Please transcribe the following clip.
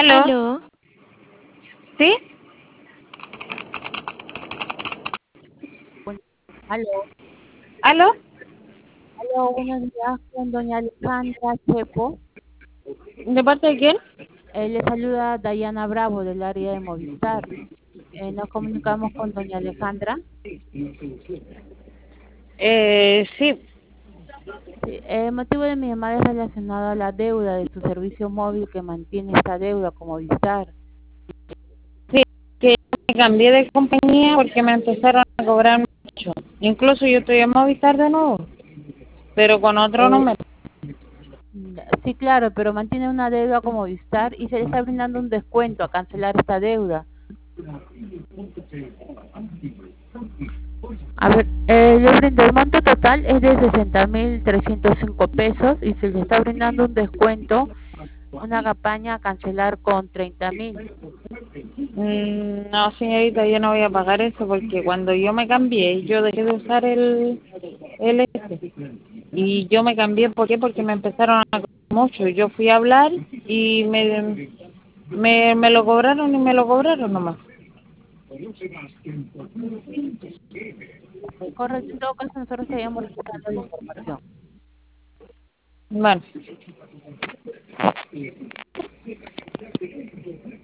Aló, Aló, ¿sí? Bueno, aló, ¿Aló? aló, buenos días con doña Alejandra Chepo. ¿De parte de quién? Le saluda Dayana Bravo del área de Movistar. Nos comunicamos con doña Alejandra. Sí, Sí, el motivo de mi llamada es relacionado a la deuda de su servicio móvil que mantiene esta deuda con Movistar. sí, que me cambié de compañía porque me empezaron a cobrar mucho. Incluso yo estoy en Movistar de nuevo, pero con otro Eh, número. sí, claro, pero mantiene una deuda con Movistar y se le está brindando un descuento a cancelar esta deuda. A ver, le brindo el monto total es de 60.305 pesos y se le está brindando un descuento, una campaña a cancelar con 30.000. No, señorita, yo no voy a pagar eso porque cuando yo me cambié, yo dejé de usar el este. Y yo me cambié, ¿por qué? Porque me empezaron a cobrar mucho. Yo fui a hablar y me lo cobraron y me lo cobraron nomás. Correcto, en todo caso nosotros estaríamos revisando la información. Bueno.